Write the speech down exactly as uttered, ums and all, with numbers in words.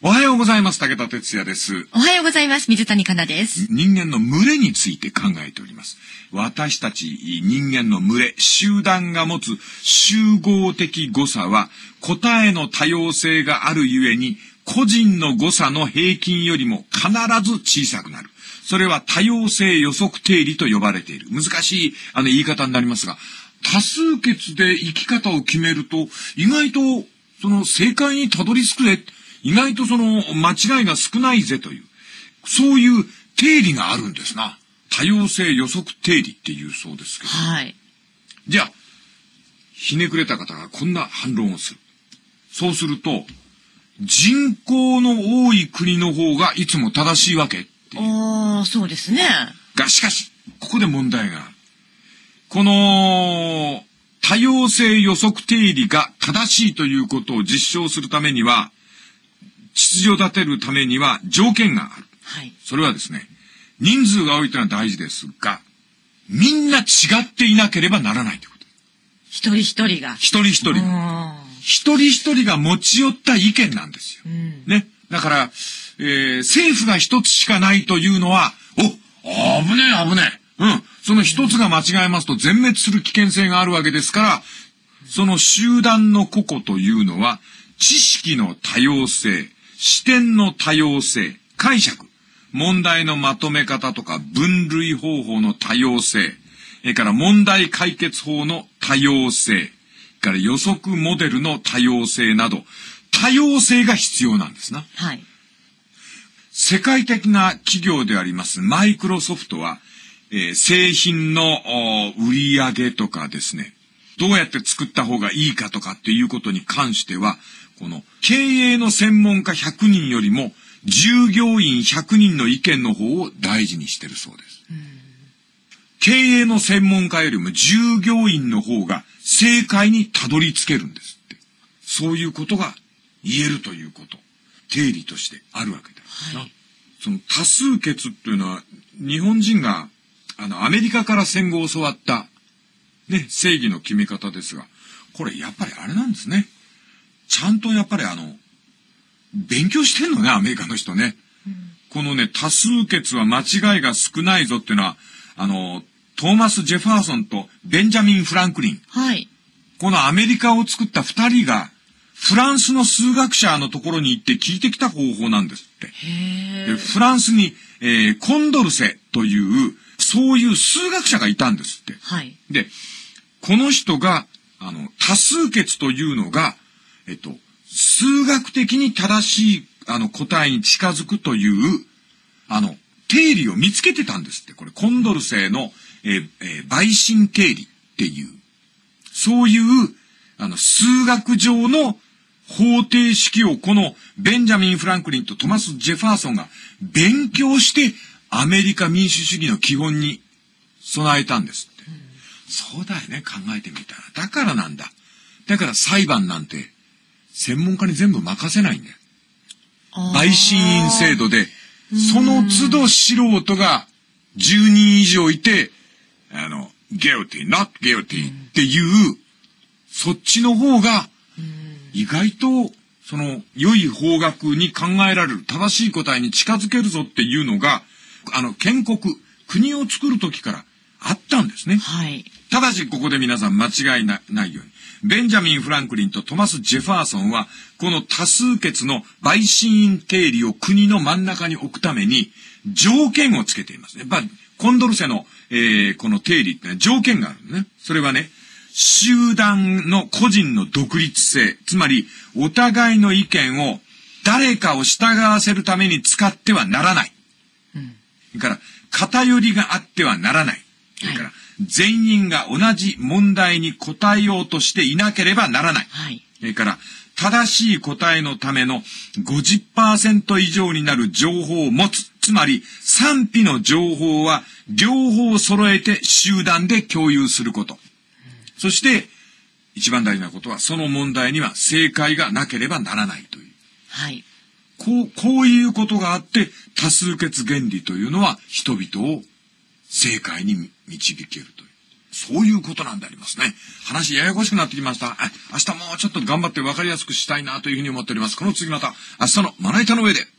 おはようございます。武田哲也です。 おはようございます。水谷香奈です。 人間の群れについて考えております。私たち人間の群れ、集団が持つ集合的誤差は、個体の多様性があるゆえに、個人の誤差の平均よりも必ず小さくなる。それは多様性予測定理と呼ばれている。難しいあの言い方になりますが、多数決で生き方を決めると、意外とその正解にたどり着くぜ。意外とその間違いが少ないぜという、そういう定理があるんですな。多様性予測定理っていうそうですけど。 はい。 じゃあ、ひねくれた方がこんな反論をする。そうすると、人口の多い国の方がいつも正しいわけっていう。 ああ、そうですね。 が、しかし、ここで問題がある。この、多様性予測定理が正しいということを実証するためには、秩序を立てるためには条件がある。 はい。 それはですね、人数が多いというのは大事ですが、みんな違っていなければならないということ。 一人一人が。 一人一人が。一人一人が持ち寄った意見なんですよ。うん、ね。だから、えー、政府が一つしかないというのは、お、危ねえ危ねえ。うん。その一つが間違えますと全滅する危険性があるわけですから、その集団の個々というのは、知識の多様性、視点の多様性、解釈、問題のまとめ方とか分類方法の多様性、それから問題解決法の多様性、それから予測モデルの多様性など、多様性が必要なんですな。 はい。 世界的な企業でありますマイクロソフトは、えー、製品の売り上げとかですね、どうやって作った方がいいかとかっていうことに関しては、この経営の専門家ひゃくにんよりも従業員ひゃくにんの意見の方を大事にしてるそうです。経営の専門家よりも従業員の方が正解にたどり着けるんですって。そういうことが言えるということ、定理としてあるわけです。はい、その多数決っていうのは日本人があのアメリカから戦後教わったね、正義の決め方ですが、これやっぱりあれなんですね。ちゃんとやっぱりあの、勉強してんのね、アメリカの人ね。うん、このね、多数決は間違いが少ないぞっていうのは、あの、トーマス・ジェファーソンとベンジャミン・フランクリン。 はい。 このアメリカを作った二人が、フランスの数学者のところに行って聞いてきた方法なんですって。 へでフランスに、えー、コンドルセという、そういう数学者がいたんですって。 はい。 で、この人が、あの、多数決というのが、えっと、数学的に正しい、あの、答えに近づくという、あの、定理を見つけてたんですって。これ、コンドルセの、えーえー、陪審定理っていう、そういう、あの、数学上の方程式をこのベンジャミン・フランクリンとトマス・ジェファーソンが勉強して、アメリカ民主主義の基本に備えたんですって。うん、そうだよね、考えてみたら。だからなんだ。だから裁判なんて、専門家に全部任せないんだよ。陪審員制度で、その都度素人がじゅうにん以上いて、あの、guilty, not guilty っていう、そっちの方が、意外と、その、良い方角に考えられる、正しい答えに近づけるぞっていうのが、あの、建国、国を作るときからあったんですね。 はい。 ただし、ここで皆さん間違いな、ないように。ベンジャミン・フランクリンとトマス・ジェファーソンは、この多数決の陪審員定理を国の真ん中に置くために、条件をつけていますね。やっぱコンドルセの、えー、この定理ってのは条件があるね。それはね、集団の個人の独立性、つまり、お互いの意見を誰かを従わせるために使ってはならない。うん。それから、偏りがあってはならない。それから、はい、全員が同じ問題に答えようとしていなければならない。はい。それから、正しい答えのための ごじゅっパーセント 以上になる情報を持つ。つまり、賛否の情報は両方揃えて集団で共有すること。うん、そして、一番大事なことは、その問題には正解がなければならないという。 はい。 こう、こういうことがあって、多数決原理というのは人々を正解に導けるという。 そういうことなんでありますね。話ややこしくなってきました。あ、明日もうちょっと頑張って分かりやすくしたいなというふうに思っております。この次また明日のまな板の上で